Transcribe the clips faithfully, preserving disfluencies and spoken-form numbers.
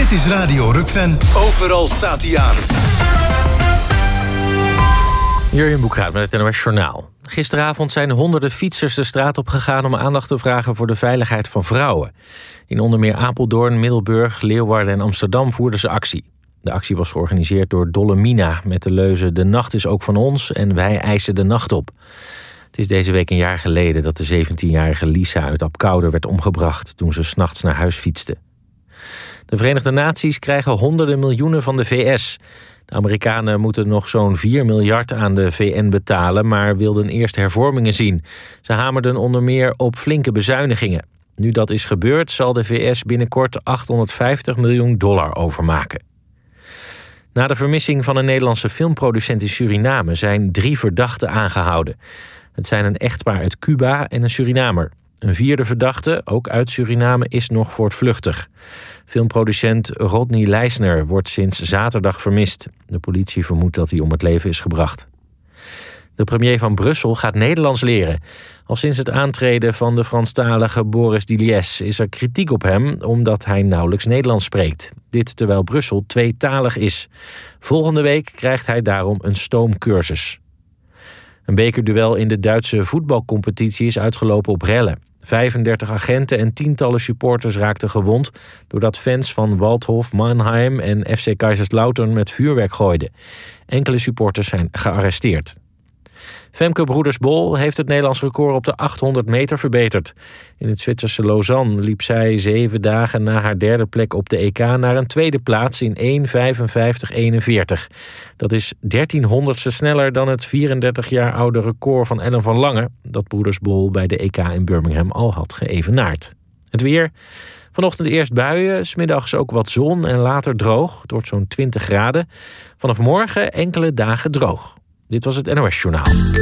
Dit is Radio Rukven. Overal staat hij aan. Jurjen Boekraat met het N O S Journaal. Gisteravond zijn honderden fietsers de straat op gegaan om aandacht te vragen voor de veiligheid van vrouwen. In onder meer Apeldoorn, Middelburg, Leeuwarden en Amsterdam voerden ze actie. De actie was georganiseerd door Dolle Mina met de leuze "De nacht is ook van ons en wij eisen de nacht op". Het is deze week een jaar geleden dat de zeventienjarige Lisa uit Apkoude werd omgebracht toen ze 's nachts naar huis fietste. De Verenigde Naties krijgen honderden miljoenen van de V S. De Amerikanen moeten nog zo'n vier miljard aan de V N betalen, maar wilden eerst hervormingen zien. Ze hamerden onder meer op flinke bezuinigingen. Nu dat is gebeurd, zal de V S binnenkort achthonderdvijftig miljoen dollar overmaken. Na de vermissing van een Nederlandse filmproducent in Suriname zijn drie verdachten aangehouden. Het zijn een echtpaar uit Cuba en een Surinamer. Een vierde verdachte, ook uit Suriname, is nog voortvluchtig. Filmproducent Rodney Leisner wordt sinds zaterdag vermist. De politie vermoedt dat hij om het leven is gebracht. De premier van Brussel gaat Nederlands leren. Al sinds het aantreden van de Franstalige Boris Diliès is er kritiek op hem omdat hij nauwelijks Nederlands spreekt. Dit terwijl Brussel tweetalig is. Volgende week krijgt hij daarom een stoomcursus. Een bekerduel in de Duitse voetbalcompetitie is uitgelopen op rellen. vijfendertig agenten en tientallen supporters raakten gewond doordat fans van Waldhof, Mannheim en F C Kaiserslautern met vuurwerk gooiden. Enkele supporters zijn gearresteerd. Femke Broeders-Bol heeft het Nederlands record op de achthonderd meter verbeterd. In het Zwitserse Lausanne liep zij zeven dagen na haar derde plek op de E K naar een tweede plaats in één vijfenvijftig eenenveertig. Dat is dertien honderdste sneller dan het vierendertig jaar oude record van Ellen van Lange, dat Broeders-Bol bij de E K in Birmingham al had geëvenaard. Het weer. Vanochtend eerst buien, 's middags ook wat zon en later droog. Het wordt zo'n twintig graden. Vanaf morgen enkele dagen droog. Dit was het N O S Journaal.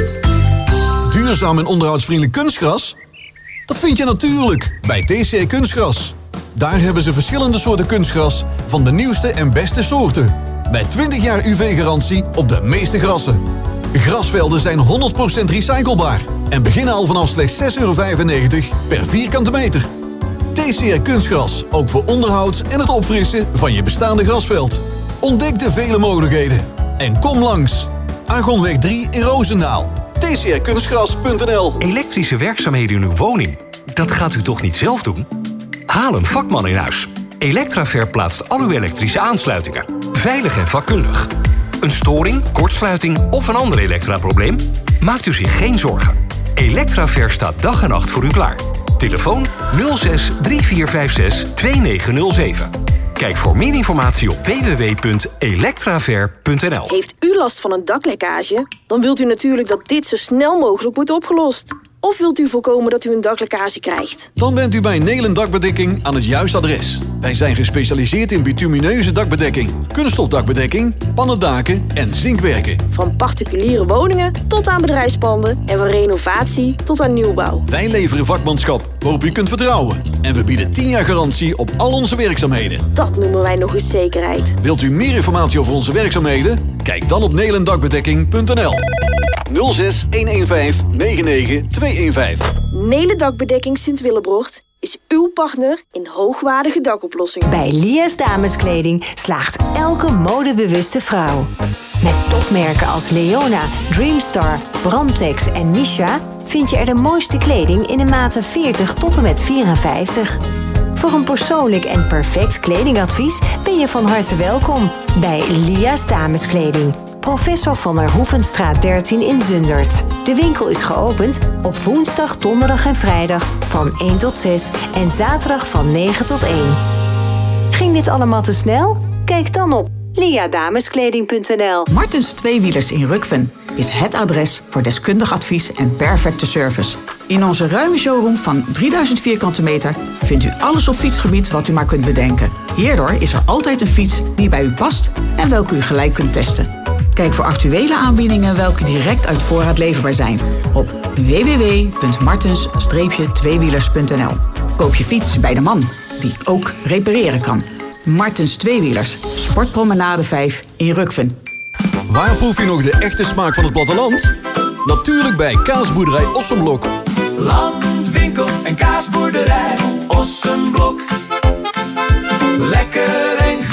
Duurzaam en onderhoudsvriendelijk kunstgras? Dat vind je natuurlijk bij T C R Kunstgras. Daar hebben ze verschillende soorten kunstgras van de nieuwste en beste soorten. Met twintig jaar U V-garantie op de meeste grassen. Grasvelden zijn honderd procent recyclebaar en beginnen al vanaf slechts zes euro vijfennegentig per vierkante meter. T C R Kunstgras, ook voor onderhoud en het opfrissen van je bestaande grasveld. Ontdek de vele mogelijkheden en kom langs. Argonweg drie in Roosendaal. T C R kunstgras punt n l. Elektrische werkzaamheden in uw woning? Dat gaat u toch niet zelf doen? Haal een vakman in huis. Electraver plaatst al uw elektrische aansluitingen. Veilig en vakkundig. Een storing, kortsluiting of een ander elektraprobleem? Maakt u zich geen zorgen. Electraver staat dag en nacht voor u klaar. Telefoon nul zes drie vier vijf zes twee negen nul zeven. Kijk voor meer informatie op w w w punt electraver punt n l. Heeft u last van een daklekkage? Dan wilt u natuurlijk dat dit zo snel mogelijk wordt opgelost. Of wilt u voorkomen dat u een daklekkage krijgt? Dan bent u bij Nelen Dakbedekking aan het juiste adres. Wij zijn gespecialiseerd in bitumineuze dakbedekking, kunststofdakbedekking, pannendaken en zinkwerken. Van particuliere woningen tot aan bedrijfspanden en van renovatie tot aan nieuwbouw. Wij leveren vakmanschap waarop u kunt vertrouwen. En we bieden tien jaar garantie op al onze werkzaamheden. Dat noemen wij nog eens zekerheid. Wilt u meer informatie over onze werkzaamheden? Kijk dan op nelendakbedekking punt n l. nul zes een een vijf negen negen twee een vijf. Nelen Dakbedekking Sint-Willebrocht is uw partner in hoogwaardige dakoplossingen. Bij Lia's Dameskleding slaagt elke modebewuste vrouw. Met topmerken als Leona, Dreamstar, Brandtex en Misha vind je er de mooiste kleding in de maten veertig tot en met vierenvijftig. Voor een persoonlijk en perfect kledingadvies ben je van harte welkom bij Lia's Dameskleding. Professor van der Hoevenstraat dertien in Zundert. De winkel is geopend op woensdag, donderdag en vrijdag van één tot zes en zaterdag van negen tot één. Ging dit allemaal te snel? Kijk dan op liadameskleding punt n l. Martens Tweewielers in Rukven is het adres voor deskundig advies en perfecte service. In onze ruime showroom van drieduizend vierkante meter vindt u alles op fietsgebied wat u maar kunt bedenken. Hierdoor is er altijd een fiets die bij u past en welke u gelijk kunt testen. Kijk voor actuele aanbiedingen welke direct uit voorraad leverbaar zijn op w w w punt martens tweewielers punt n l. Koop je fiets bij de man die ook repareren kan. Martens Tweewielers, Sportpromenade vijf in Rukven. Waar proef je nog de echte smaak van het platteland? Natuurlijk bij Kaasboerderij Ossenblok. Landwinkel en kaasboerderij Ossenblok. Lekker en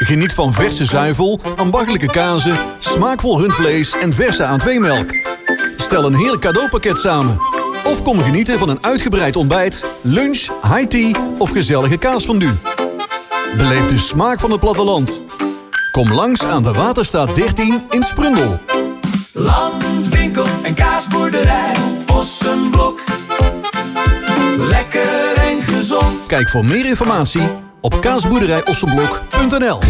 Geniet van verse zuivel, ambachtelijke kazen, smaakvol rundvlees en verse A twee melk. Stel een heerlijk cadeaupakket samen. Of kom genieten van een uitgebreid ontbijt, lunch, high tea of gezellige kaasfondue. Beleef de smaak van het platteland. Kom langs aan de Waterstaat dertien in Sprundel. Landwinkel en kaasboerderij Ossenblok. Lekker en gezond. Kijk voor meer informatie op kaasboerderij ossenblok punt n l.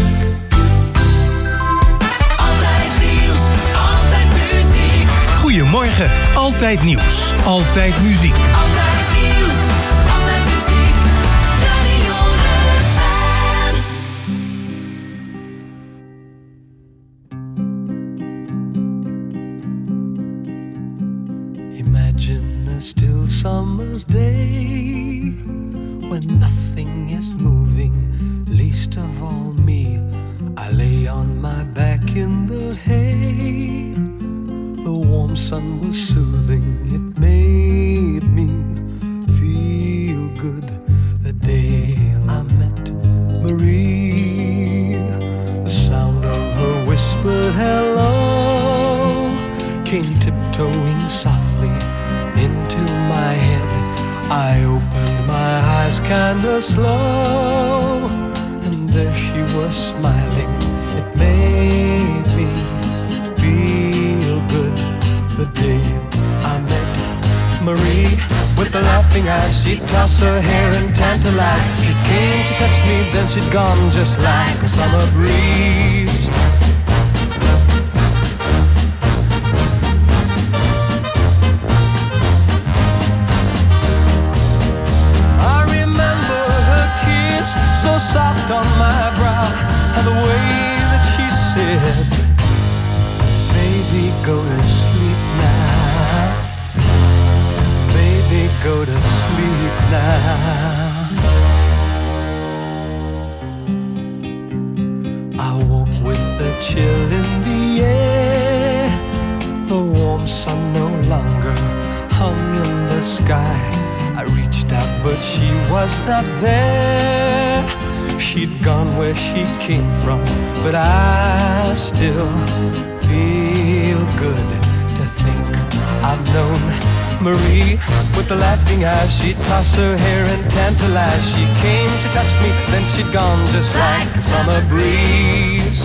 Altijd nieuws, altijd muziek. Goedemorgen, altijd nieuws, altijd muziek. Altijd nieuws, altijd muziek. Radio Rukven. Imagine a still summer's day when nothing is moving, least of all me. I lay on my back in the hay. The warm sun was soothing, it made me feel good. The day I met Marie, the sound of her whispered hello came tiptoeing softly into my head. I opened my eyes kinda slow, and there she was smiling. It made me feel good. The day I met Marie, with the laughing eyes, she'd toss her hair and tantalize. She came to touch me, then she'd gone just like a summer breeze. So soft on my brow, and the way that she said, baby, go to sleep now. Baby, go to sleep now. I woke with the chill in the air. The warm sun no longer hung in the sky. I reached out, but she was not there. She'd gone where she came from, but I still feel good to think I've known Marie. With the laughing eyes, she'd toss her hair and tantalize. She came to touch me, then she'd gone just like a summer breeze.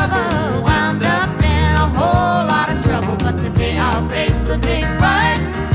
Wound up in a whole lot of trouble, but today I'll face the big fight.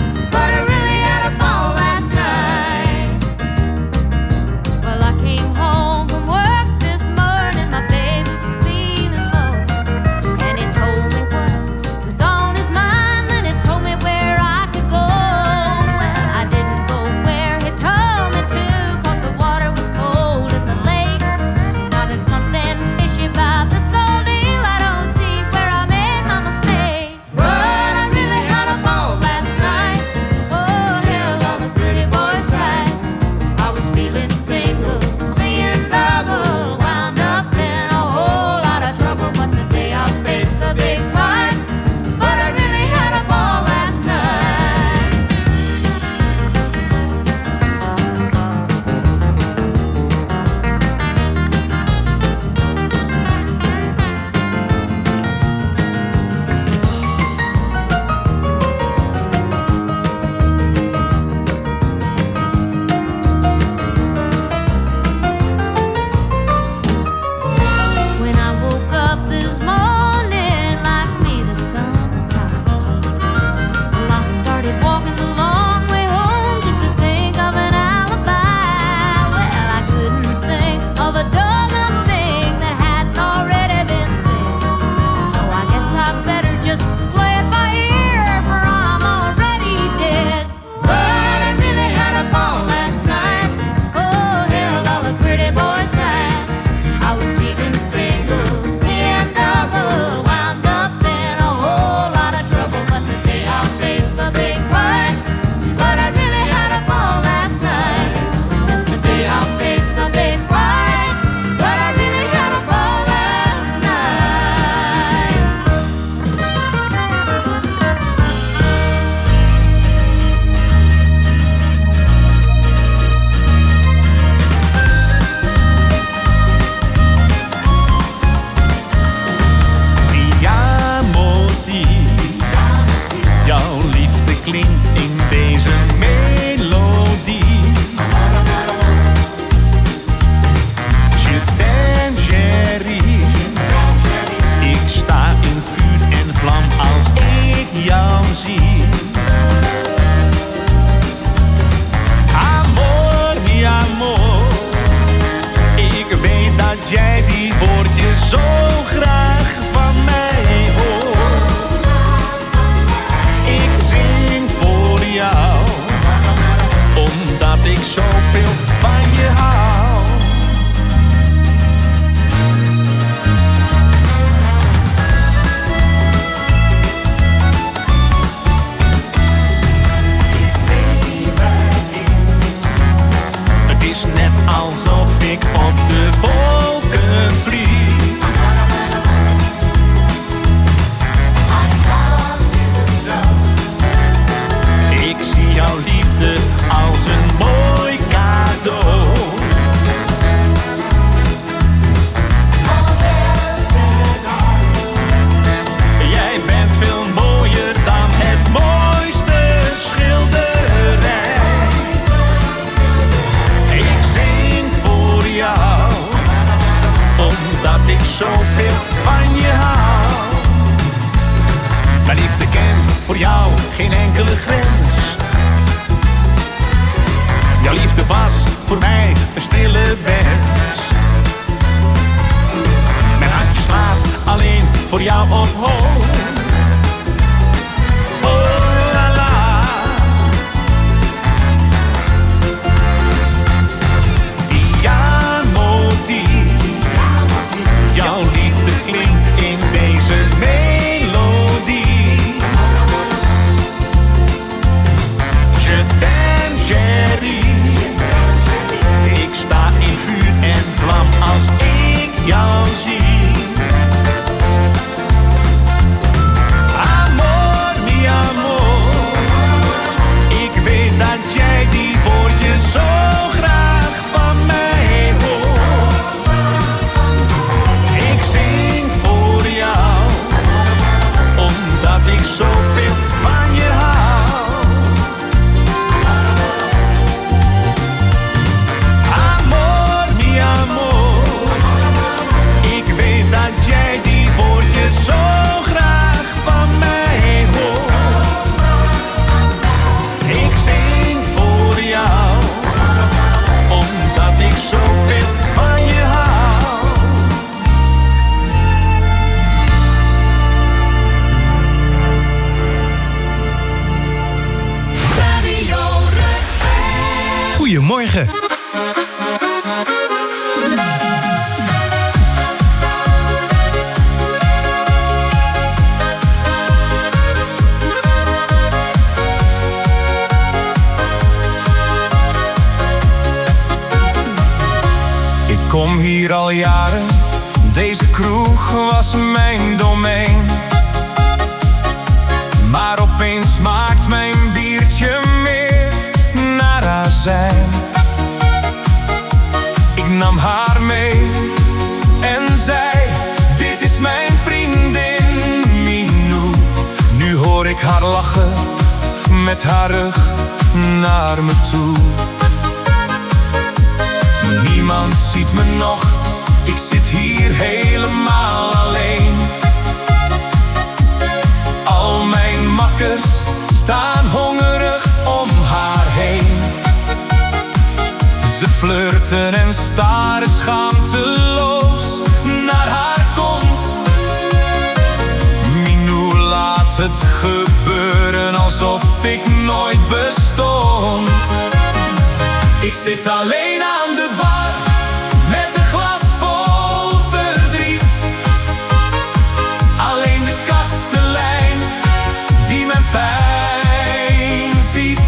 zie. Amor, mi amor, ik weet dat jij die woordjes zo graag van mij hoort. Ik zing voor jou, omdat ik zoveel van je hou. Het is net alsof ik op de wolken vlieg. Ik zie jouw liefde als een mooi cadeau. Jij bent veel mooier dan het mooiste schilderij. Ik zing voor jou, omdat ik zoveel van je hou. Mijn liefde kent voor jou geen enkele grens. Jouw liefde was voor mij een stille wens. Mijn hartje slaat alleen voor jou op hoog. Oh la la. Diamoti, jouw liefde klinkt in deze melodie. Je t'aime chérie. Ik sta in vuur en vlam als ik jou zie. Amor, mi amor, ik weet dat jij die woordjes zo graag van mij hoort. Ik zing voor jou, omdat ik zoveel van je hou. Amor, mi amor, ik weet dat jij die woordjes zo graag van mij hoort. Ik zing voor jou, omdat ik zoveel van je hou. Radio Rutger. Goedemorgen. Ik kom hier al jaren, deze kroeg was mijn domein. Maar opeens smaakt mijn biertje meer naar azijn. Ik nam haar mee en zei, dit is mijn vriendin Minou. Nu hoor ik haar lachen met haar rug naar me toe. Niemand ziet me nog, ik zit hier helemaal alleen. Al mijn makkers staan hongerig om haar heen. Ze flirten en staren schaamteloos naar haar kont. Minou laat het gebeuren alsof ik nooit bestond. Ik zit alleen aan de bar met een glas vol verdriet. Alleen de kastelein die mijn pijn ziet.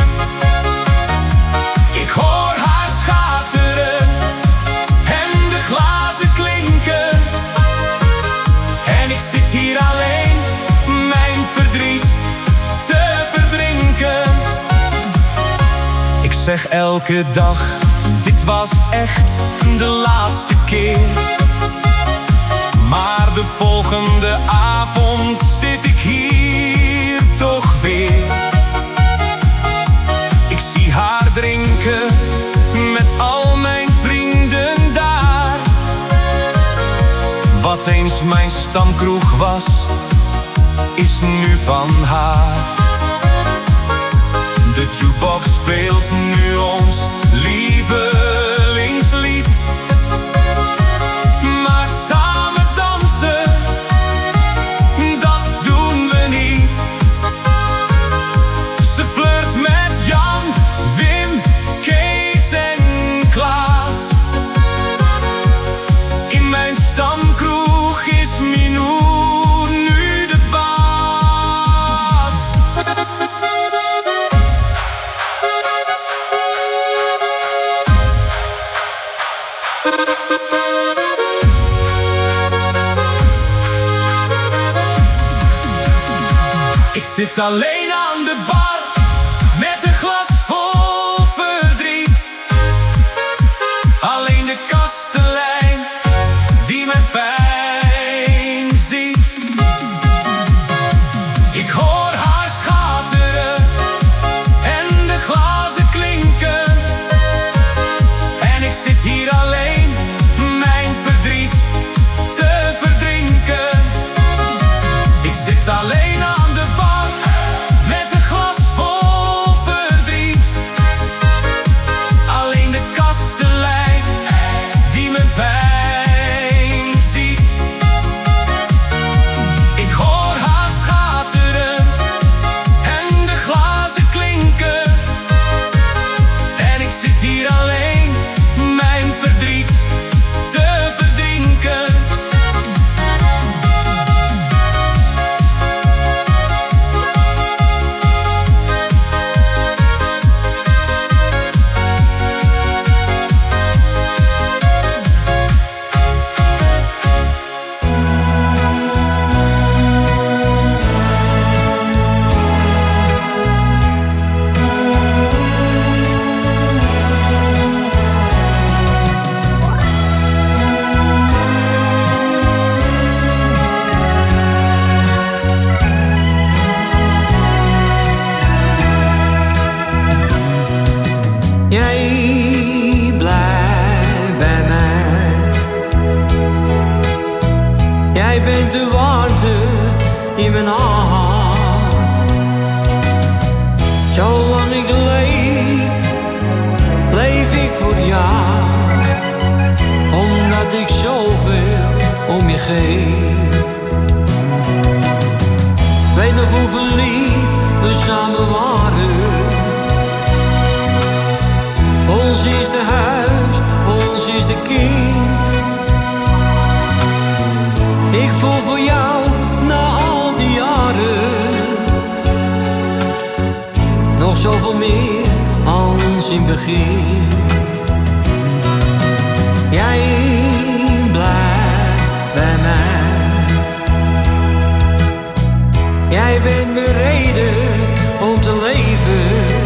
Ik hoor haar schateren en de glazen klinken. En ik zit hier alleen mijn verdriet te verdrinken. Ik zeg elke dag, dit was echt de laatste keer. Maar de volgende avond zit ik hier toch weer. Ik zie haar drinken met al mijn vrienden daar. Wat eens mijn stamkroeg was, is nu van haar. De jukebox speelt nu ons lievelingslied. Maar samen dansen, dat doen we niet. Ze flirt met Jan, Wim, Kees en Klaas. In mijn stamkroeg is Minou nu de baas. Ik zit alleen aan de bar met een glas vol verdriet. Alleen de kastelein die mijn pijn ziet. Ik hoor haar schateren en de glazen klinken. En ik zit hier alleen mijn verdriet te verdrinken. Ik zit alleen aan de bar met een glas vol verdriet. Alleen de kastelein die mijn pijn ziet. Ik hoor haar schateren en de glazen klinken. En ik zit hier alleen mijn verdriet te verdrinken. Jij blijft bij mij. Jij bent de warmte in mijn hart. Zolang ik leef, leef ik voor jou. Omdat ik zoveel om je geef. Weet nog hoe verliefd we samen waren. Ons eerste huis, ons eerste kind. Ik voel voor jou na al die jaren nog zoveel meer als in het begin. Jij blijft bij mij. Jij bent mijn reden om te leven.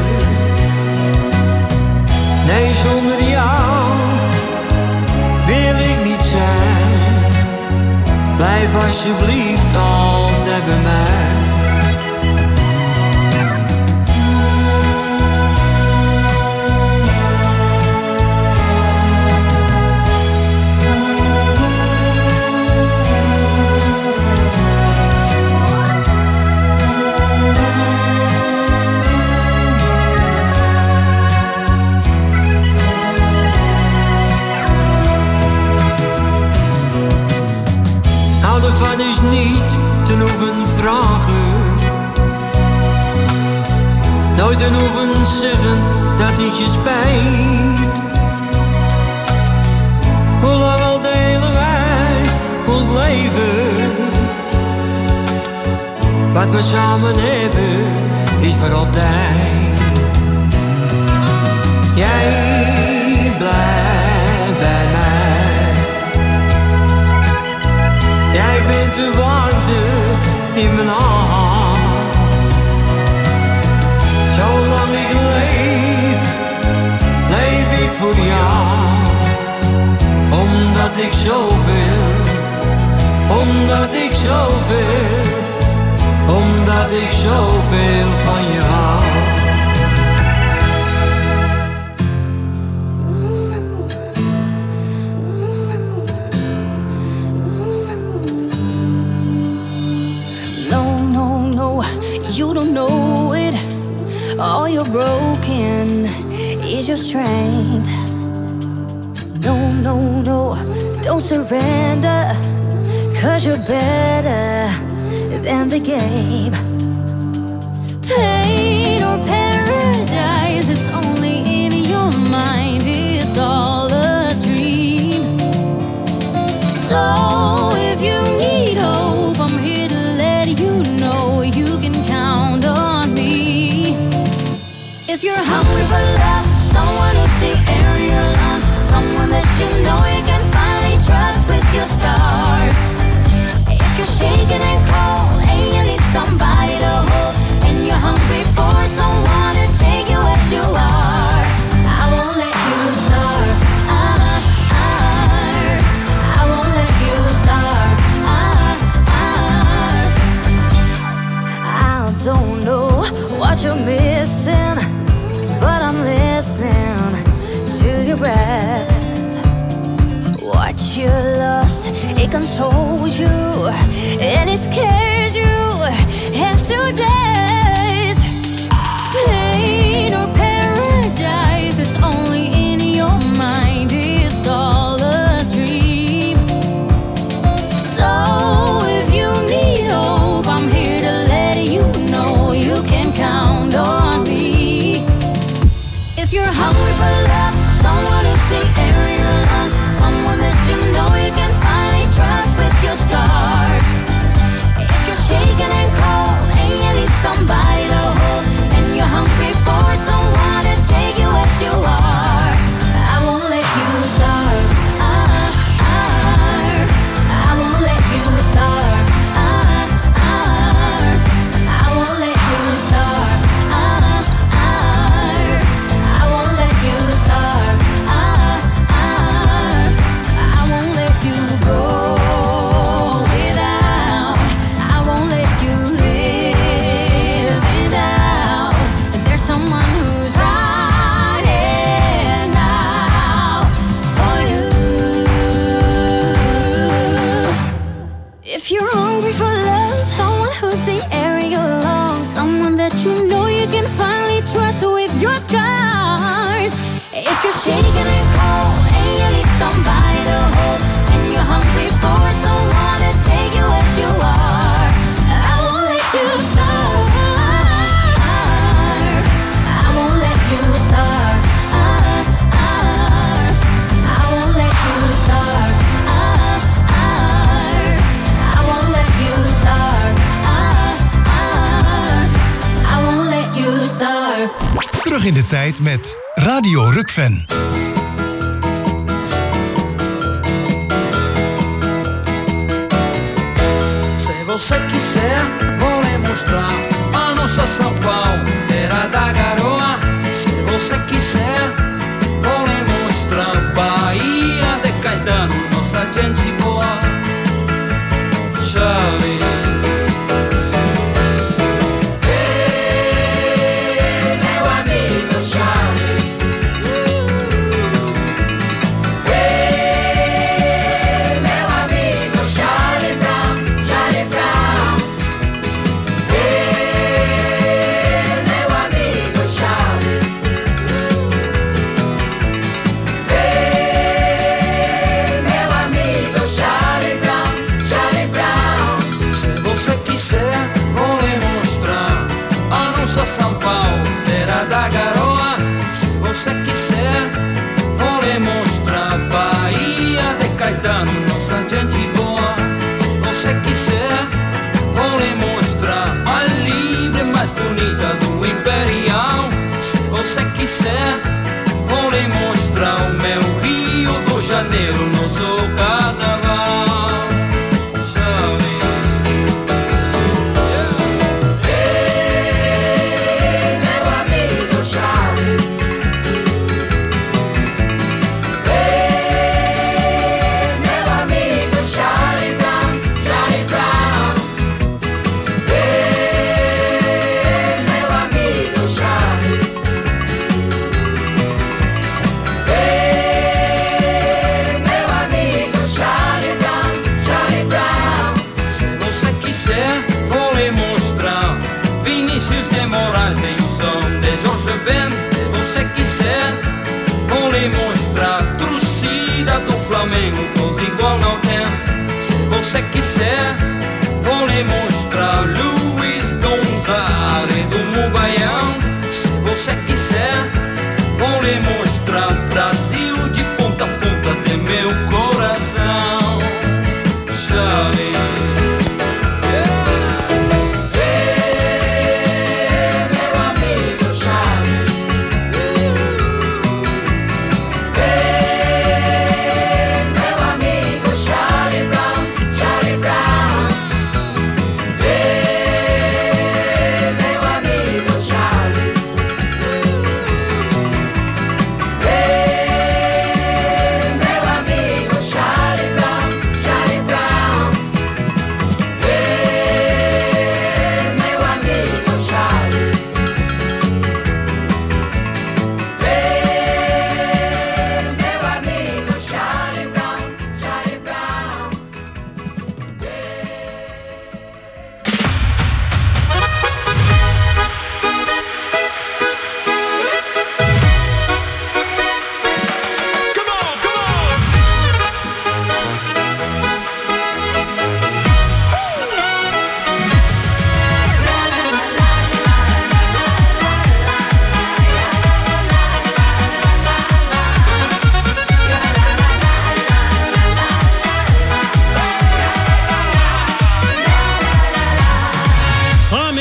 Nee, zonder jou wil ik niet zijn. Blijf alsjeblieft altijd bij mij. Van is niet te hoeven vragen. Nooit te hoeven zeggen dat iets je spijt. Hoe lang al delen wij ons leven. Wat we samen hebben is voor altijd. Jij blijft bij mij. Jij bent de warmte in mijn hart. Zolang ik leef, leef ik voor jou. Omdat ik zoveel, omdat ik zoveel, omdat ik zoveel van je hou. No, no. you don't know it. All you're broken is your strength. No, no, no, don't surrender, 'cause you're better than the game. Pain or paradise, it's only in your mind. It's all a dream. So if you need hope, I'm here to let you know you can count on me. If you're hungry for love, someone who's the air in your lungs, someone that you know you can finally trust with your scars. If you're shaking and cold and you need somebody to hold, and you're hungry for someone to take you as you are, I won't let you starve. Ah, ah, I won't let you starve. Ah, ah. I don't know what you're missing, but I'm listening to your breath. What you lost, it controls you, and it scares you half to death. Pain or paradise, it's only in your mind. It's all a dream. So if you need hope, I'm here to let you know you can count on me. If you're hungry for love, someone who's the air in your lungs, someone that you know you can finally trust with your scars. If you're shaking and cold and you need somebody to hold, and you're hungry for someone to take you as you are, I won't let you starve. Ah, ah, I won't let you starve. Ah, ah, I won't let you starve. Ah, ah, I won't let you starve. Ah, ah, I won't let you go without. I won't let you live without. There's someone who's right now for you. If you're hungry for love, someone who's the air in your lungs, someone that you know you can finally trust with your scars. If you're shaking and cold and you need somebody to hold, and you're hungry for someone to take you as you are, I won't let you starve. I won't let you starve. Ah, ah, I won't let you starve. Ah, ah, I won't let you starve. Ah, ah, I won't let you starve. Terug in de tijd met Radio Rukven. Se você quiser, vou lhe mostrar a nossa São Paulo, terra da garoa. Se você quiser, vou lhe mostrar Bahia de Caetano, nossa gente boa. Chave. Charlie Brown, Charlie Brown.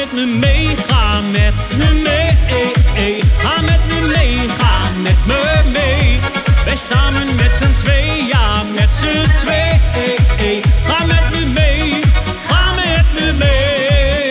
met me mee, ga met me mee. Ga met me mee, ga met me mee. Wij samen met z'n twee, ja met z'n twee. Ga met me mee, ga met me mee.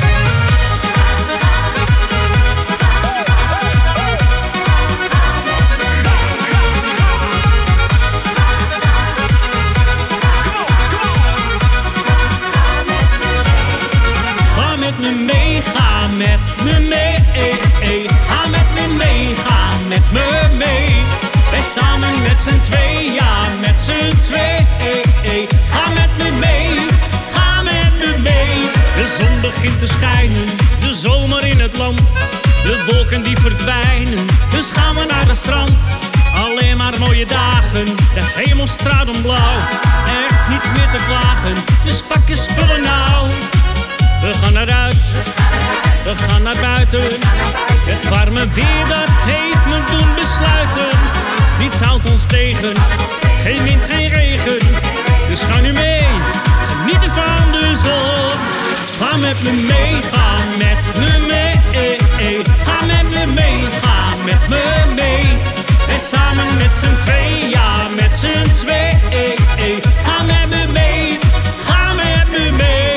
Ga met me mee, ga met me mee. Ga met me mee, ga met me mee. Wij samen met z'n twee, ja met z'n twee. Ga met me mee, ga met me mee. De zon begint te schijnen, de zomer in het land. De wolken die verdwijnen, dus gaan we naar het strand. Alleen maar mooie dagen, de hemel straalt blauw. Echt niets meer te klagen, dus pak je spullen nou. We gaan eruit, we gaan naar buiten. Het warme weer dat heeft me doen besluiten. Niets houdt ons tegen, geen wind, geen regen. Dus ga nu mee, genieten van de zon. Ga met me mee, ga met me mee. Ga met me mee, ga met me mee. Wij samen met z'n twee, ja met z'n twee. Ga met me mee, ga met me mee.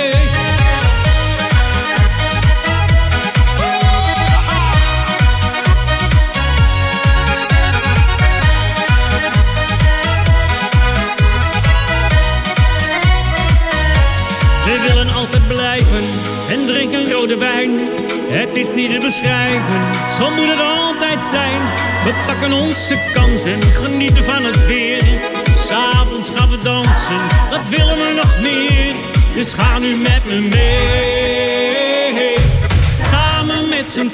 We willen altijd blijven en drinken rode wijn. Het is niet te beschrijven, zo moet het altijd zijn. We pakken onze kans en genieten van het weer. 'S Avonds gaan we dansen, wat willen we nog meer? Dus ga nu met me mee. Samen met z'n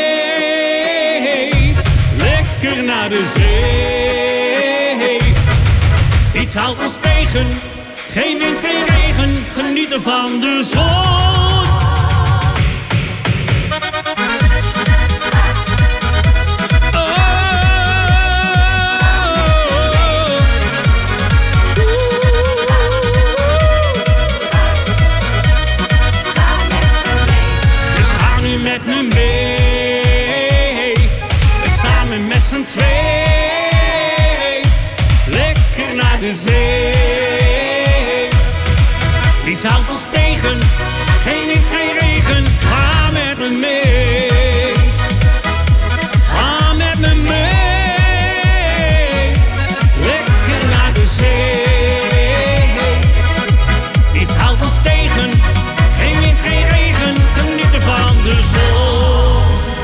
twee, lekker naar de zee. Iets houdt ons tegen, geen wind, geen regen, genieten van de zon. Dus ga nu met me mee, samen met z'n twee, lekker naar de zee. Niets houdt ons tegen, geen wind, geen regen, ga met me mee. Ga met me mee, lekker naar de zee. Niets houdt ons tegen, geen wind, geen regen, genieten van de zon.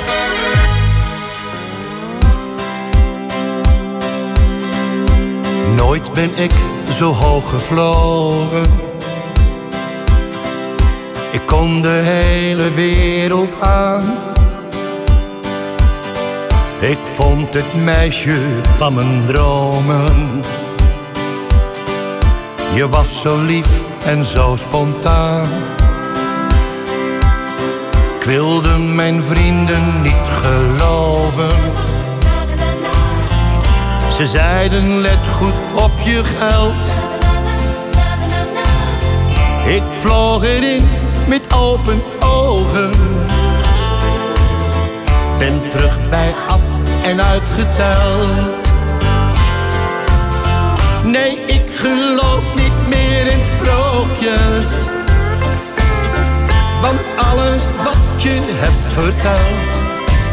Nooit ben ik zo hoog gevlogen. Ik kon de hele wereld aan. Ik vond het meisje van mijn dromen. Je was zo lief en zo spontaan. Ik wilde mijn vrienden niet geloven. Ze zeiden let goed op je geld. Ik vloog erin met open ogen. Ben terug bij af en uitgeteld. Nee, ik geloof niet meer in sprookjes. Want alles wat je hebt verteld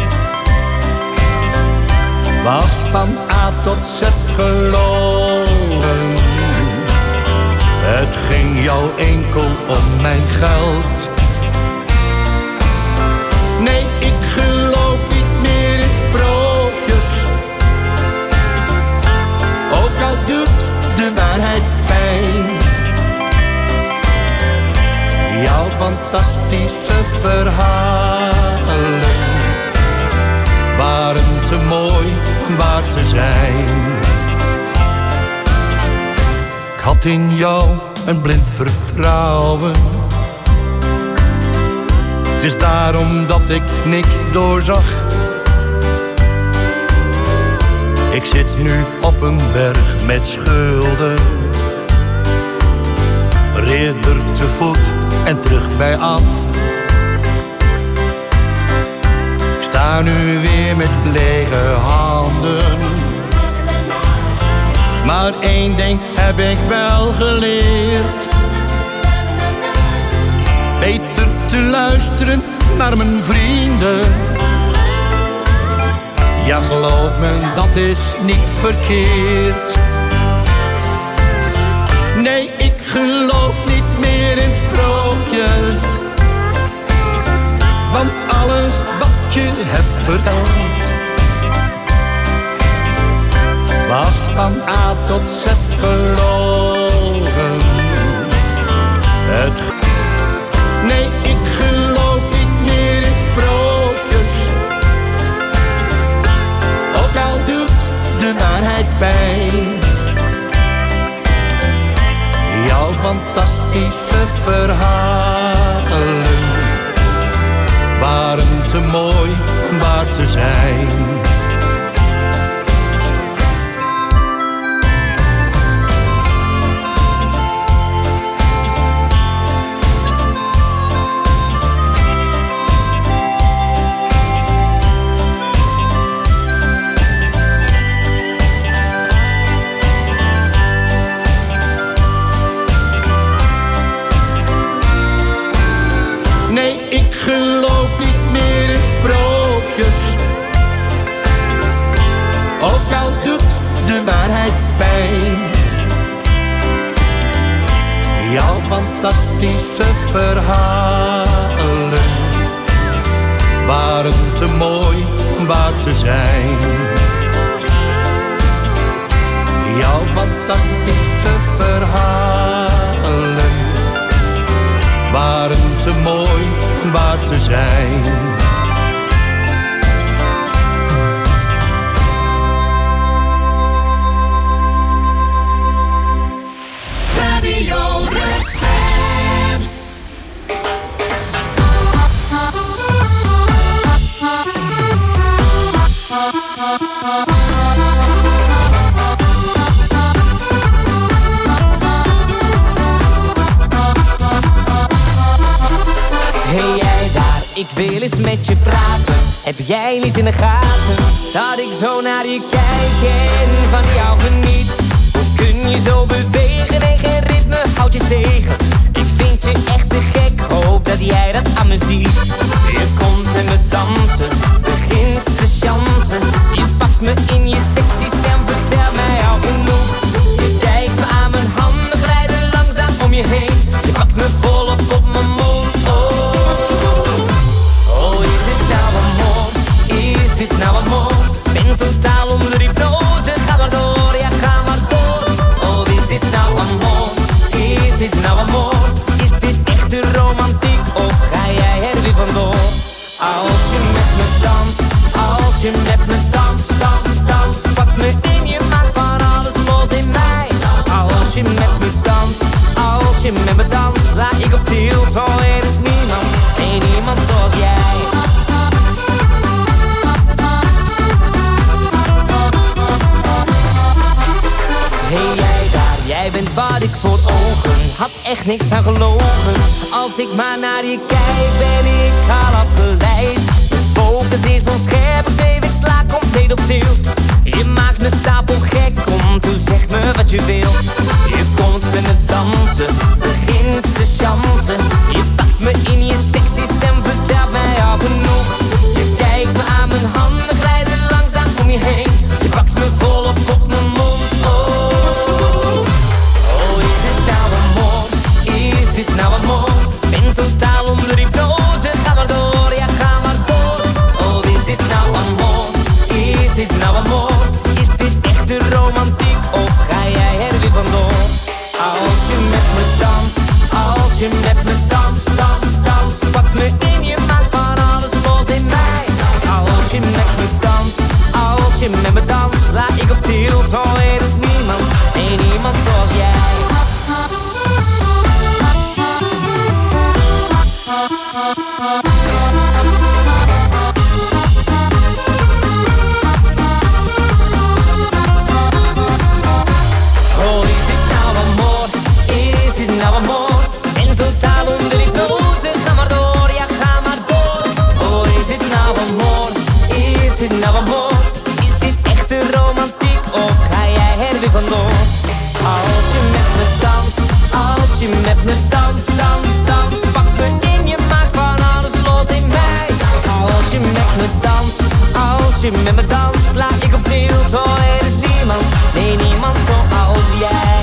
was van A tot Z gelogen. Het ging jou enkel om mijn geld. Nee, ik geloof niet meer in sprookjes. Ook al doet de waarheid pijn. Jouw fantastische verhalen waren te mooi om waar te zijn. Ik had in jou een blind vertrouwen. Het is daarom dat ik niks doorzag. Ik zit nu op een berg met schulden. Ridder te voet en terug bij af. sta nu weer met lege handen. Maar één ding heb ik wel geleerd. Beter te luisteren naar mijn vrienden. Ja, geloof me, dat is niet verkeerd. Nee, ik geloof niet meer in sprookjes. Want alles wat je hebt verteld was van A tot Z gelogen. Het... Nee, ik geloof niet meer in sprookjes. Ook al doet de waarheid pijn. Jouw fantastische verhalen waren te mooi om waar te zijn. Nee, ik geloof niet meer in sprookjes. Ook al doet de waarheid pijn. Jouw fantastische verhalen waren te mooi om waar te zijn. Jouw fantastische verhalen waren te mooi om waar te zijn. Radio Rutgen. Hey jij daar, ik wil eens met je praten. Heb jij niet in de gaten dat ik zo naar je kijk en van jou geniet? Hoe kun je zo bewegen en geen ritme houdt je tegen? Ik vind je echt te gek, hoop dat jij dat aan me ziet. Je komt met me dansen, begint te chansen. Je pakt me in je sexy stem, vertel mij al genoeg. Je kijkt me aan mijn handen, glijden langzaam om je heen. Je pakt me volop op mijn mond. Is dit nou amor? Ben totaal onder de hypnose. Ga maar door, ja ga maar door. Oh, is dit nou amor? Is dit nou amor? Is dit echte romantiek of ga jij er weer vandoor? Als je met me danst, als je met me danst, dans, dans. Pak me in, je maakt van alles los in mij. Als je met me danst, als je met me danst, sla ik op tilt, oh er is niemand, nee niemand zoals jij. Hey jij daar, jij bent wat ik voor ogen had echt niks aan gelogen. Als ik maar naar je kijk ben ik al afgeleid. De focus is onscherp, ik zweef, ik sla compleet op tilt. Je maakt me stapel gek, kom toe zeg me wat je wilt. Je komt met me dansen, begint te chansen. Je pakt me in je sexy stem, vertelt mij al genoeg. Je kijkt me aan mijn handen, glijden langzaam om je heen. Je pakt me volop op mijn mond. Is dit nou amor? Ben totaal onder de hypnose. Ga maar door, ja ga maar door. Oh, is dit nou amor? Is dit nou amor? Is dit echte romantiek of ga jij er weer vandoor? Als je met me danst, als je met me danst, dans, dans. Pak me in, je maakt van alles los in mij. Als je met me danst, als je met me danst, sla ik op tilt, oh er is niemand, nee niemand zoals jij. Oh, is dit nou amor? Is dit nou amor? Ben totaal onder de hypnose. Ga maar door, ja ga maar door. Oh, is dit nou amor? je met me danst, sla ik op tilt. Oh, er is niemand, nee niemand zoals jij.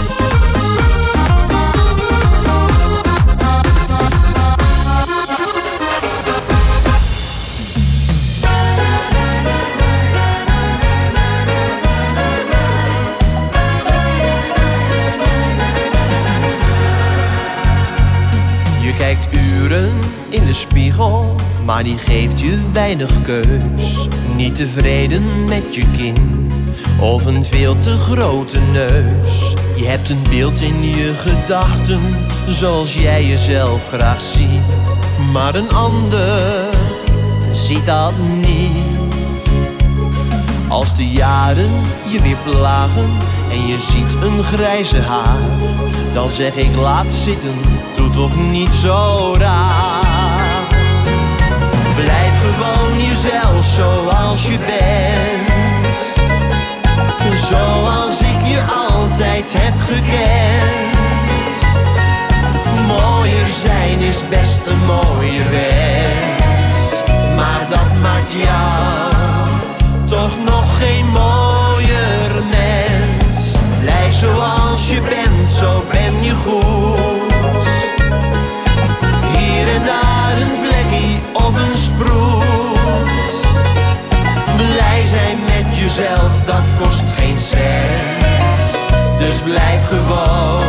Je kijkt uren in de spiegel, maar die geeft je weinig keus. Niet tevreden met je kin of een veel te grote neus. Je hebt een beeld in je gedachten zoals jij jezelf graag ziet, maar een ander ziet dat niet. Als de jaren je weer plagen en je ziet een grijze haar, dan zeg ik laat zitten, doe toch niet zo raar. Blijf gewoon jezelf zoals je bent, zoals ik je altijd heb gekend. Mooier zijn is best een mooie wens, maar dat maakt jou toch nog geen mooier mens. Blijf zoals je bent, zo ben je goed. Hier en daar een vlekje of een sproet. Blij zijn met jezelf, dat kost geen cent. Dus blijf gewoon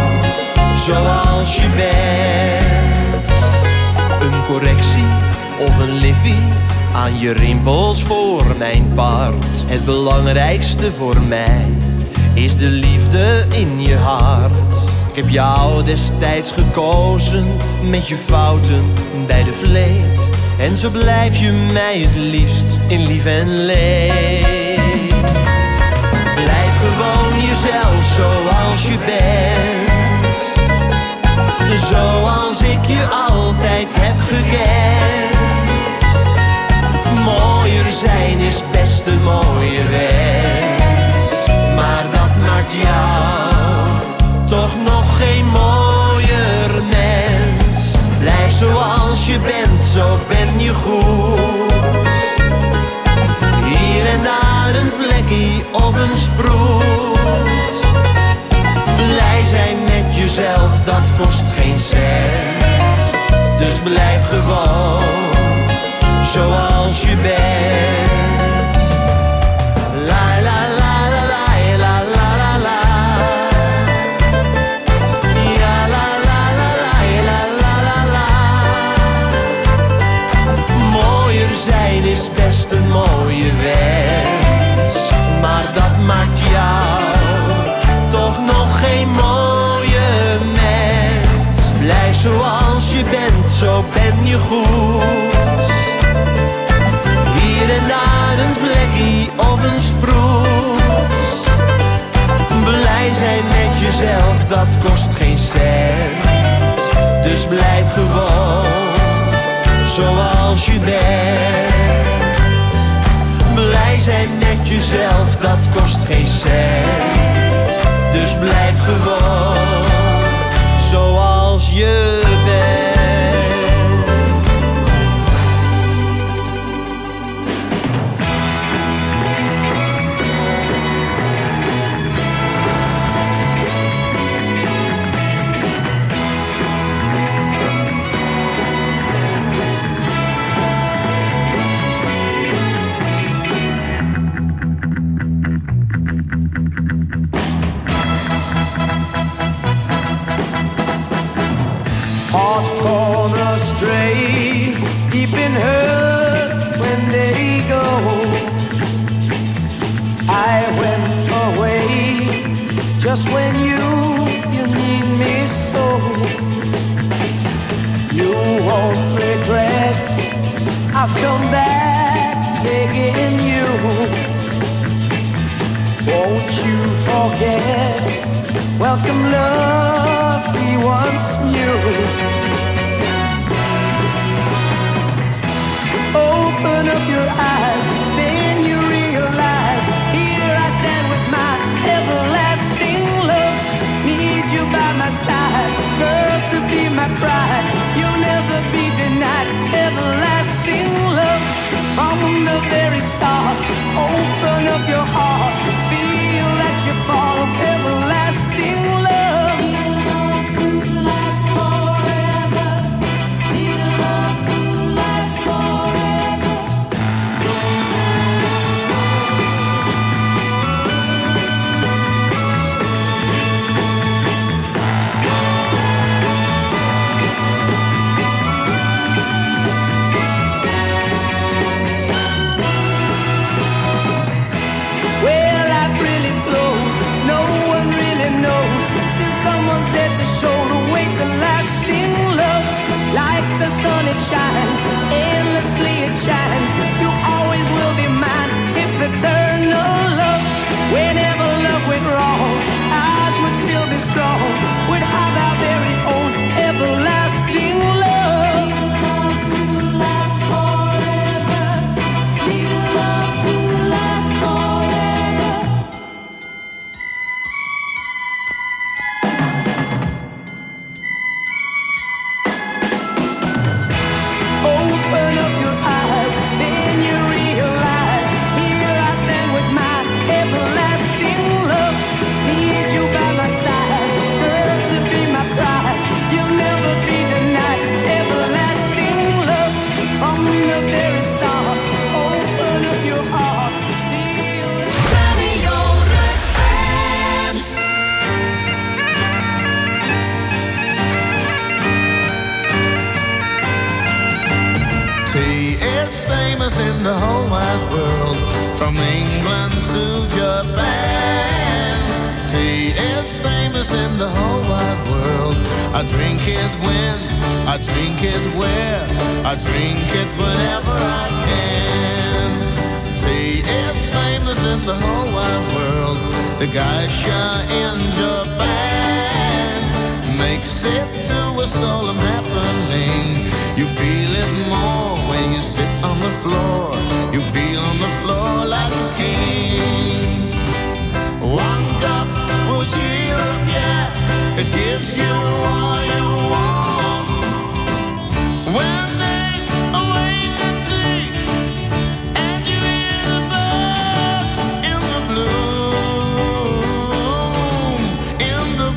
zoals je bent. Een correctie of een liffie aan je rimpels voor mijn part. Het belangrijkste voor mij is de liefde in je hart. Ik heb jou destijds gekozen met je fouten bij de vleet. En zo blijf je mij het liefst in lief en leed. Blijf gewoon jezelf zoals je bent, zoals ik je altijd heb gekend. Mooier zijn is best een mooie wens, maar dat maakt jou toch nog geen mooier mens. Blijf zoals je bent, zo ben je goed. Hier en daar een vlekje of een sproet. Blij zijn met jezelf, dat kost geen cent. Dus blijf gewoon zoals je bent. La la la la la la la la la. Ja la la la la la la la la. Mooier zijn is best een mooie wens, maar dat maakt jou toch nog geen mooie mens. Blijf zoals je bent, zo ben je goed. Hier en daar een vlekje of een sproet. Blij zijn met jezelf, dat kost geen cent. Dus blijf gewoon zoals je bent. Blij zijn met jezelf, dat kost geen cent. Dus blijf gewoon zoals je bent. Hearts gone astray, deep in hurt when they go. I went away just when you, you need me so. You won't regret, I'll come back begging you. Won't you forget, welcome love we once knew. Open up your eyes, then you realize, here I stand with my everlasting love. Need you by my side, girl, to be my bride. You'll never be denied everlasting love. From the very start Tea is famous in the whole wide world, from England to Japan. Tea is famous in the whole wide world. I drink it when, I drink it where, I drink it whenever I can. Tea is famous in the whole wide world. The geisha in Japan makes it to a solemn happening. You feel it more when you sit on the floor. You feel on the floor like a king. One cup will cheer up, yeah. It gives you all you want. When they await the tea and you hear the birds in the bloom, in the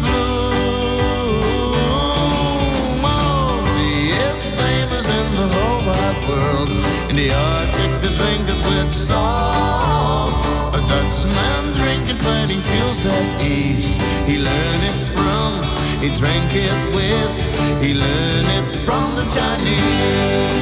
bloom. Oh, tea is famous in the whole wide world. In the Arctic they drink it with salt. A Dutchman drink it when he feels at ease. He learned it from, he drank it with, he learned it from the Chinese.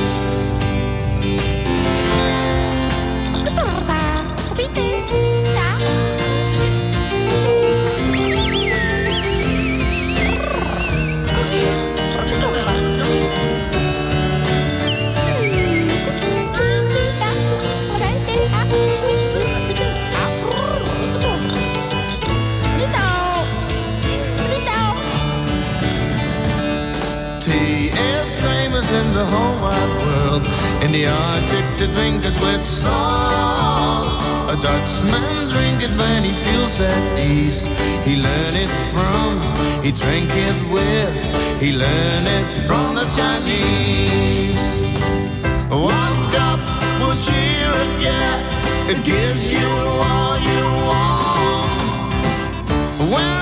In the whole wide world, in the Arctic to drink it with salt. A Dutchman drink it when he feels at ease. He learned it from, he drank it with, he learned it from the Chinese. One cup will cheer it, yeah. It gives you all you want. When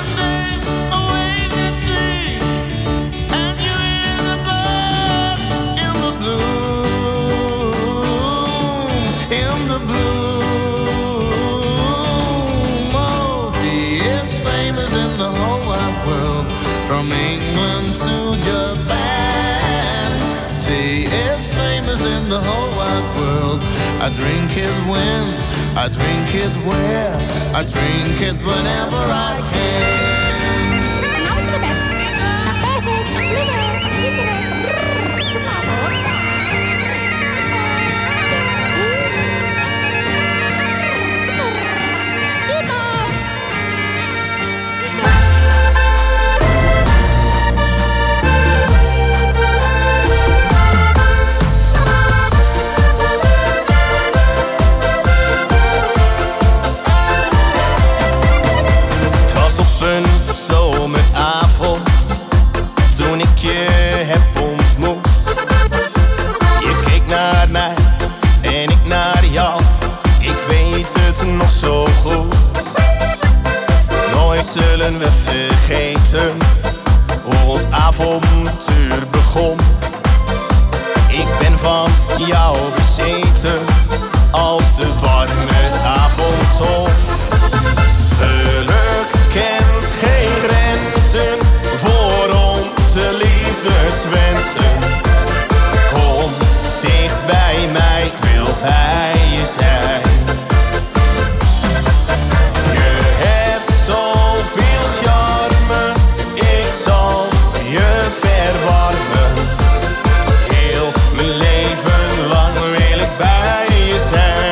from England to Japan, tea is famous in the whole wide world. I drink it when, I drink it where, I drink it whenever I can. Zomeravond, toen ik je heb ontmoet. Je keek naar mij en ik naar jou. Ik weet het nog zo goed. Nooit zullen we vergeten hoe ons avontuur begon. Ik ben van jou bezeten als de warme avondzon. Geluk kent geen grenzen voor onze liefdeswensen. Kom dicht bij mij, ik wil bij je zijn. Je hebt zoveel charme, ik zal je verwarmen. Heel mijn leven lang wil ik bij je zijn.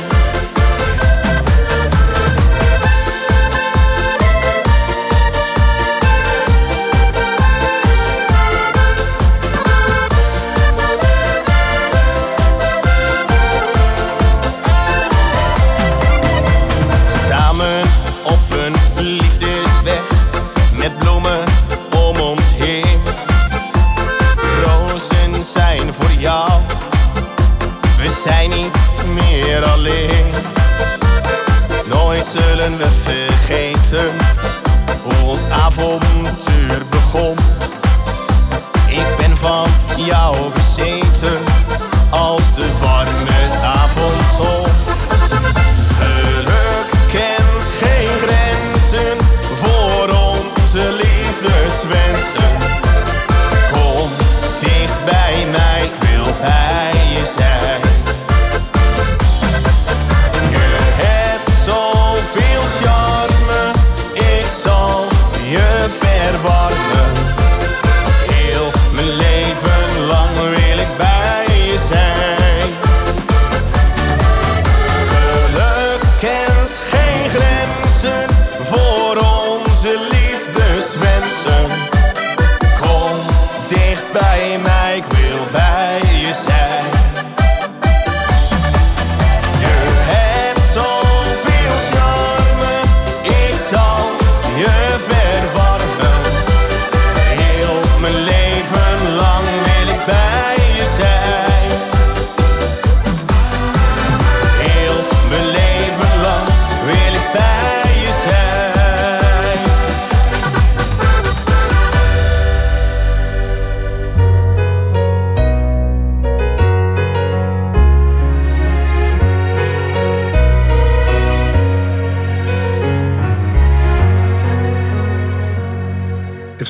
Zullen we vergeten hoe ons avontuur begon. Ik ben van jou bezeten als de warme avondzon. Geluk kent geen grenzen voor onze liefdeswensen. Kom dicht bij mij, ik wil bij je zijn.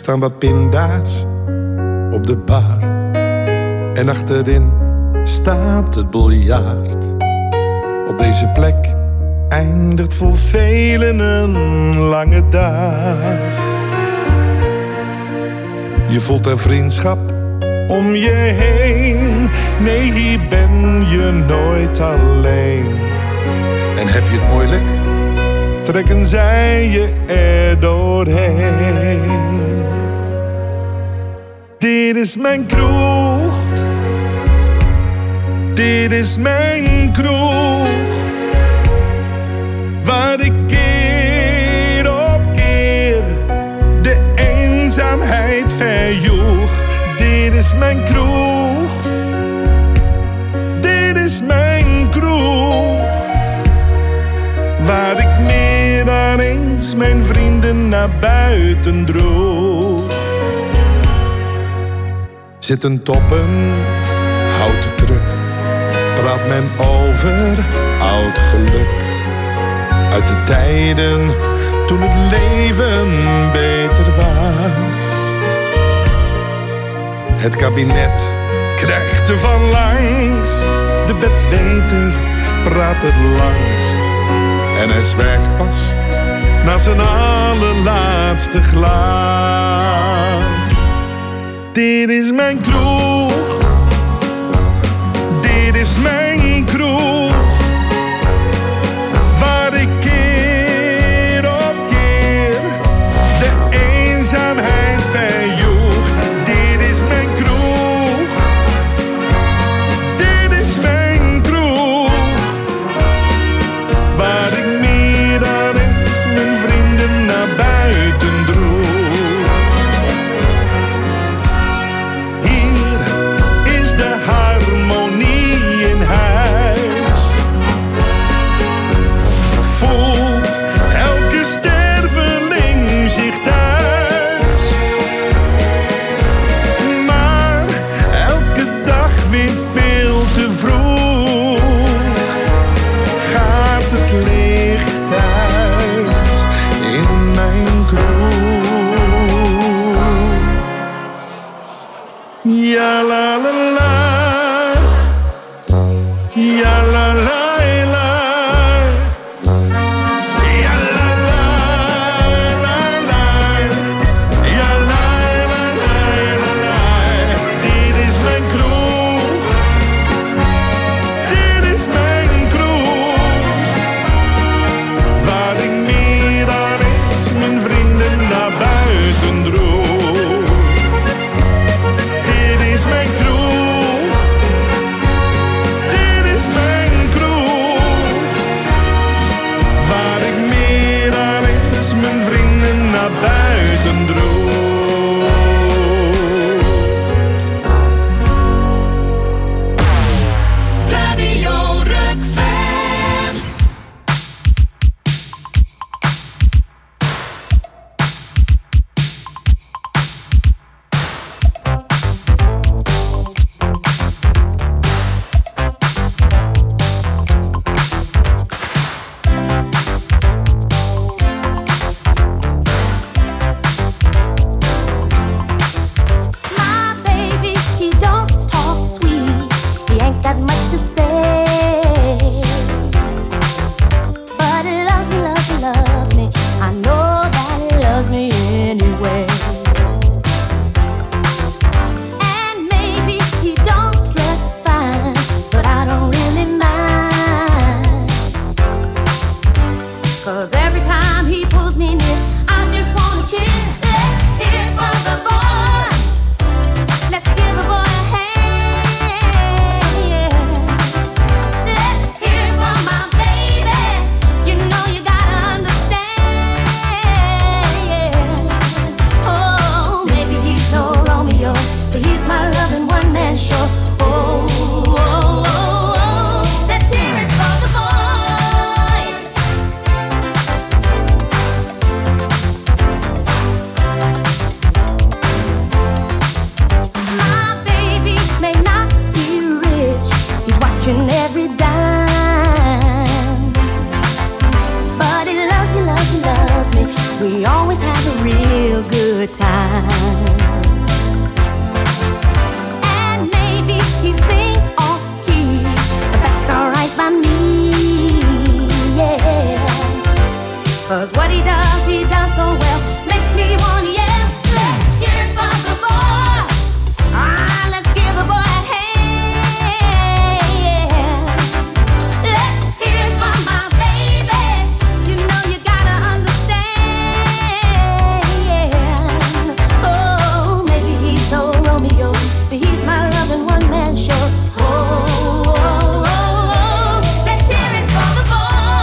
staan wat pinda's op de bar. En achterin staat het biljart. Op deze plek eindigt voor velen een lange dag. Je voelt een vriendschap om je heen. Nee, hier ben je nooit alleen. En heb je het moeilijk, trekken zij je er doorheen. Dit is mijn kroeg. Dit is mijn kroeg. Waar ik keer op keer de eenzaamheid verjoeg. Dit is mijn kroeg. Dit is mijn kroeg. Waar ik meer dan eens mijn vrienden naar buiten droeg. Zittend op een houten kruk praat men over oud geluk. Uit de tijden toen het leven beter was. Het kabinet krijgt er van langs. De bedweter praat het langst. En hij zwijgt pas na zijn allerlaatste glas. Dit is mijn kroeg. Dit is mijn kroeg. Waar ik keer op keer de eenzaamheid verjoeg. Dit is mijn kroeg. Dit is mijn kroeg. Waar ik meer dan eens mijn vrienden naar buiten droeg. Hier is de harmonie in huis. good time. And maybe he sings off key, but that's alright by me, yeah. Cause what he does, he does so well, makes me wanna yell. Let's hear it for the boy. Ah, let's give the boy a hand. Let's hear it for my baby. You know you gotta understand. Oh, maybe he's no Romeo, but he's my loving one-man show. Oh, oh, oh, oh, let's hear it for the boy.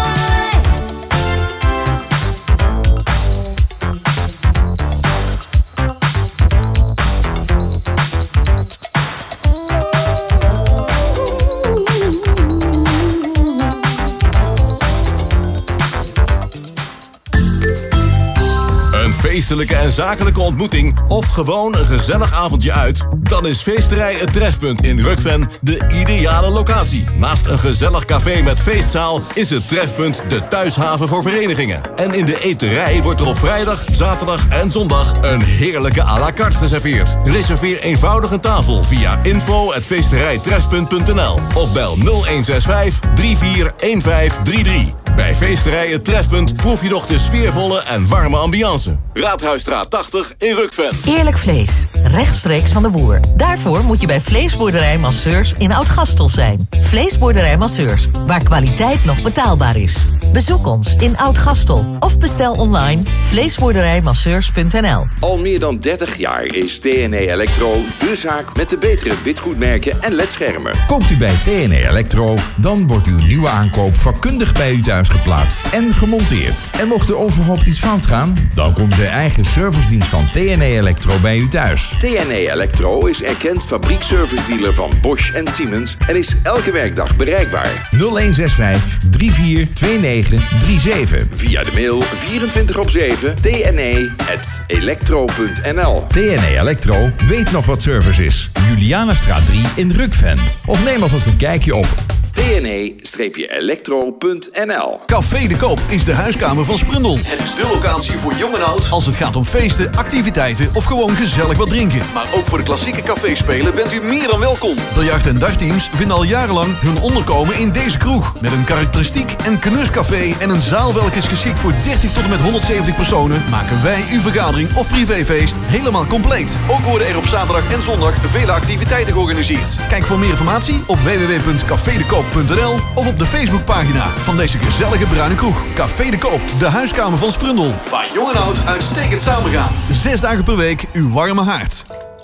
Een feestelijke en zakelijke ontmoeting of gewoon een gezellig avondje uit? Dan is Feesterij Het Trefpunt in Rukven de ideale locatie. Naast een gezellig café met feestzaal is het Trefpunt de thuishaven voor verenigingen. En in de eterij wordt er op vrijdag, zaterdag en zondag een heerlijke à la carte geserveerd. Reserveer eenvoudig een tafel via info at feesterijtrefpunt punt n l of bel nul een zes vijf drie vier een vijf drie drie. Bij Feesterij Het Trefpunt proef je nog de sfeervolle en warme ambiance. Raadhuisstraat tachtig in Rukven. Eerlijk vlees, rechtstreeks van de boer. Daarvoor moet je bij Vleesboerderij Masseurs in Oud-Gastel zijn. Vleesboerderij Masseurs, waar kwaliteit nog betaalbaar is. Bezoek ons in Oud-Gastel of bestel online vleesboerderijmasseurs punt n l. Al meer dan dertig jaar is T N E Electro de zaak met de betere witgoedmerken en ledschermen. Koopt u bij T N E Electro, dan wordt uw nieuwe aankoop vakkundig bij u thuis geplaatst en gemonteerd. En mocht er onverhoopt iets fout gaan, dan komt de eigen servicedienst van T N E Electro bij u thuis. T N E Electro is erkend fabriekservice-dealer van Bosch en Siemens en is elke werkdag bereikbaar. nul een zes vijf drie vier twee negen drie zeven. Via de mail vierentwintig op zeven t n e at electro punt n l. T N E Electro weet nog wat service is. Julianastraat drie in Rukven. Of neem alvast een kijkje op T N E electro punt n l. Café de Koop is de huiskamer van Sprundel. Het is de locatie voor jong en oud als het gaat om feesten, activiteiten of gewoon gezellig wat drinken. Maar ook voor de klassieke caféspelen bent u meer dan welkom. Biljart- en dartteams vinden al jarenlang hun onderkomen in deze kroeg. Met een karakteristiek en knuscafé en een zaal welke is geschikt voor dertig tot en met honderdzeventig personen, maken wij uw vergadering of privéfeest helemaal compleet. Ook worden er op zaterdag en zondag vele activiteiten georganiseerd. Kijk voor meer informatie op w w w punt café de koop punt n l of op de Facebookpagina van deze gezellige bruine kroeg. Café de Koop, de huiskamer van Sprundel. Waar jong en oud uitstekend samengaan. Zes dagen per week uw warme haard.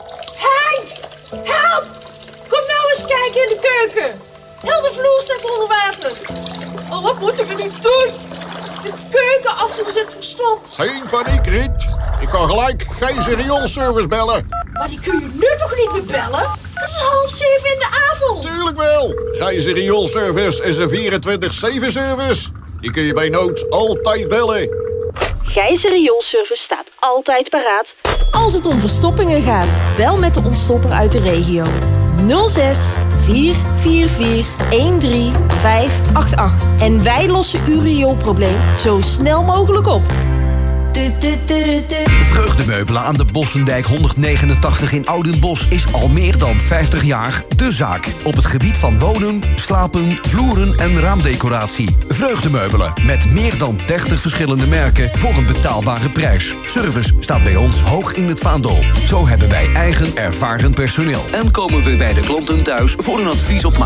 Hey, help! Kom nou eens kijken in de keuken. Heel de vloer staat onder water. Oh, wat moeten we nu doen? De keuken afgezet verstopt. Geen paniek, Riet. Ik ga gelijk Gijzer rioolservice bellen. Maar die kun je nu toch niet meer bellen? Het is half zeven in de avond. Tuurlijk wel. Gijzer rioolservice is een vierentwintig zeven service. Die kun je bij nood altijd bellen. Gijzer rioolservice staat altijd paraat als het om verstoppingen gaat. Bel met de ontstopper uit de regio. nul zes vier vier vier een drie vijf acht acht. En wij lossen uw rioolprobleem zo snel mogelijk op. Vreugdemeubelen aan de Bossendijk honderdnegenentachtig in Oudenbosch is al meer dan vijftig jaar de zaak. Op het gebied van wonen, slapen, vloeren en raamdecoratie. Vreugdemeubelen met meer dan dertig verschillende merken voor een betaalbare prijs. Service staat bij ons hoog in het vaandel. Zo hebben wij eigen ervaren personeel. En komen we bij de klanten thuis voor een advies op maat.